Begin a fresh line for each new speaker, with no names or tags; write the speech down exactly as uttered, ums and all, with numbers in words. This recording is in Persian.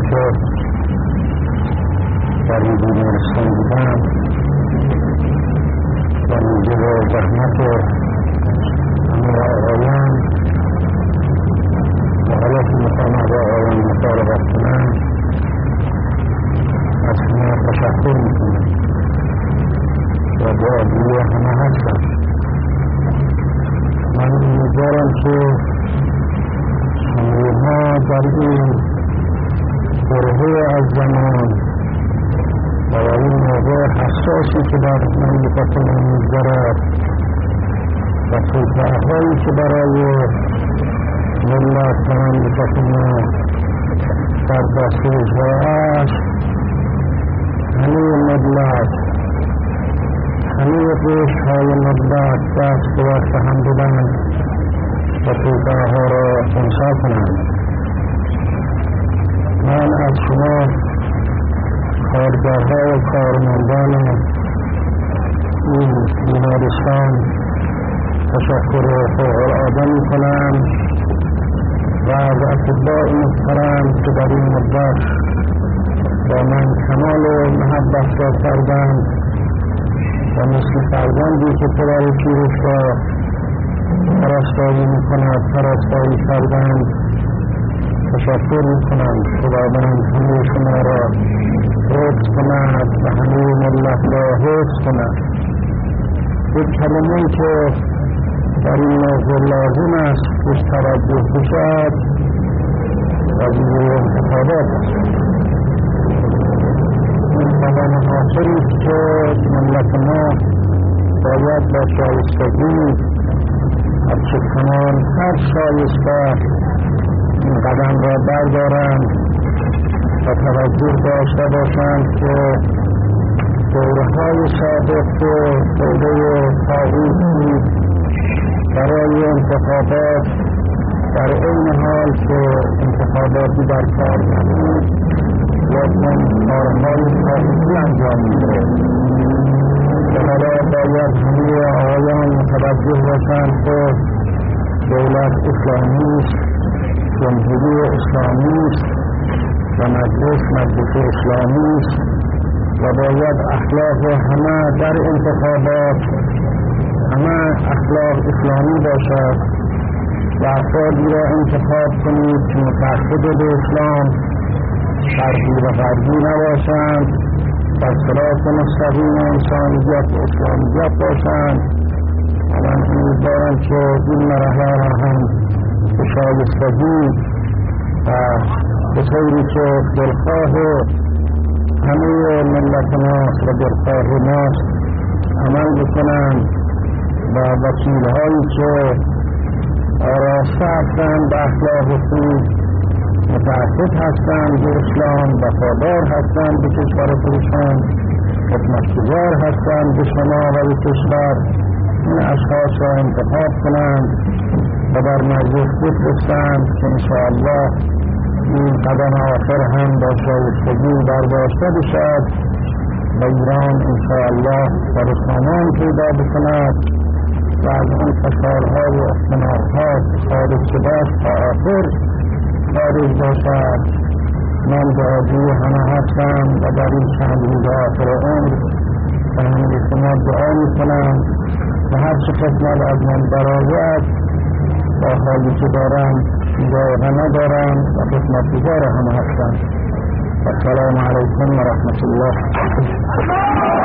که در این بیمارستان بودم و موجب زحمت همه آقایان و حالا که میخوام از آقایان مطالبت کنم از همه تشکر میکنم و دعاگوی همه هستم. من امیدوارم که شما در این برهه از زمان و این موضوع حساسی که در مملکت ما می‌گذرد و توطئه‌هایی که برای ملت و مملکت ما در دست اجرا است، همه ملت همه قشرهای ملت دست به دست هم بدن و توطئه‌ها را خنثی کنند. من از شما کارگرها و کارمندان این بیمارستان تشکر فوق‌العاده می‌کنم و از اطباء محترم که در این مدت با من کمال محبت را کردند و مثل فرزندی که پدر پیرش را پرستاری می‌کند پرستاری کردند تشکر می‌کنم. خداوند همه شما را حفظ کند و همه ملت را حفظ کند. یک کلمه‌ای که در این موضوع لازم است که توجه بشود قضیه انتخابات است. این قدم آخری است که ملت ما باید با شایستگی هرچه کنان هر شایسته این قدم را بردارند و توجه داشته باشند که دوره‌های سابق که دوره طاغوتی برای انتخابات در این حال که انتخاباتی در کار نبود لیکن کارهای طاغوتی انجام می‌دهد و حالا باید همه آقایان متوجه باشند که دولت اسلامی است، جمهوری اسلامی است و مجلس مجلس اسلامی است و باید اخلاق همه در انتخابات همه اخلاق اسلامی باشد و افرادی را انتخاب کنید که متحد به اسلام شرقی و غربی نباشند، در صراط مستقیم انسانیت و اسلامیت باشند. و من امیدوارم که این مرحله را هم به شایستگی و به طوری که دلخواه همه ملت ماست و دلخواه ماست عمل بکنند و وکیل‌هایی که آراسته هستند به اخلاق خوب، متعهد هستند به اسلام، وفادار هستند به کشور خودشان، خدمتگزار هستند به شما و به کشور، این اشخاص را انتخاب کنند و در مجلس بفرستند که انشاءالله این قدم آخر هم با شایستگی برداشته بشد و ایران انشاءالله در سامان پیدا بکند و از اون فشارها و اختناقها خارج شده است تا آخر خارج باشد. من دعاگوی همه هستم و در این چند روز آخر عمر و همه شما دعا میکنم و هر چه خدمت از من برآید با حالی که دارم جایگه ندارم و خدمتگزار همه هستم. السلام علیکم و رحمت الله.